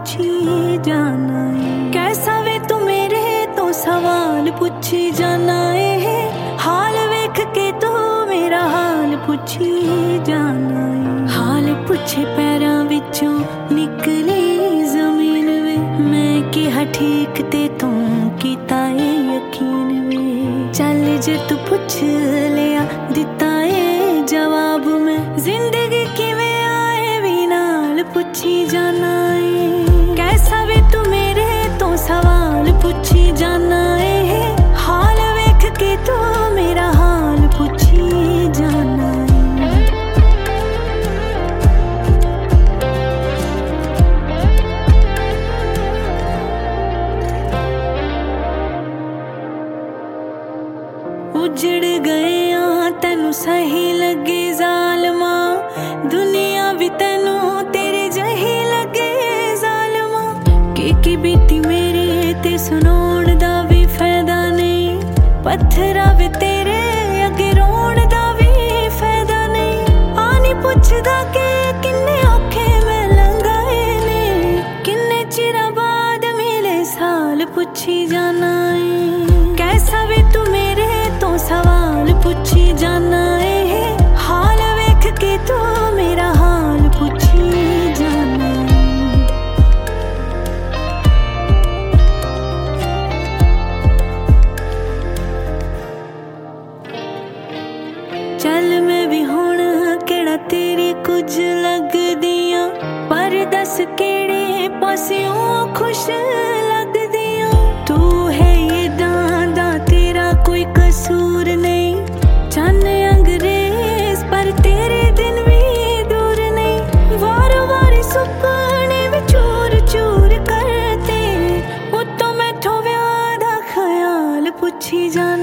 पुछी जाना है। कैसा वे तू मेरे तो सवाल पुछी जाना है। हाल वेख के तू मेरा हाल पुछी जाना है। हाल पुछे पैरां विचों निकली जमीन वे, मैं कहा ठीक ते तू कीता है यकीन वे। चल जे तू पुछ लिया दिता है जवाब, मैं जिंदगी किवें आए भी नाल पुछी जाना है। कैसा वे तू मेरे तो सवाल पुछी जाना है। हाल वेख के तू मेरा हाल पुछी जाना है। उजड़ गए तेनू सही लगे जालमा, दुनिया भी तेनू तेरे जही लगे जालमा। की बीती मेरे ते सुनाउण दा भी फायदा नहीं, पत्थरा वे तेरे अगे रोण दा भी फायदा नहीं। आनी पुछदा के किन्ने औखे मैं लंघाए ने, किन्ने चिरा बाद मिले साल पुछी जाना है। कैसा वे तू मेरे तो सवाल पुछी जाना है। हाल वेख के तू मेरा हाल पुछी जाना है। चल मैं भी हुण केड़ा तेरी कुछ लगदियां, पर दस केड़े पासियों खुश लगदियां। तू है ये दादा तेरा कोई कसूर नहीं, चन अंग्रेज पर तेरे दिन भी दूर नहीं। वार वार सुपने भी चूर चूर करते, उत्तों मैथों व्याह दा ख्याल पुछी जाना।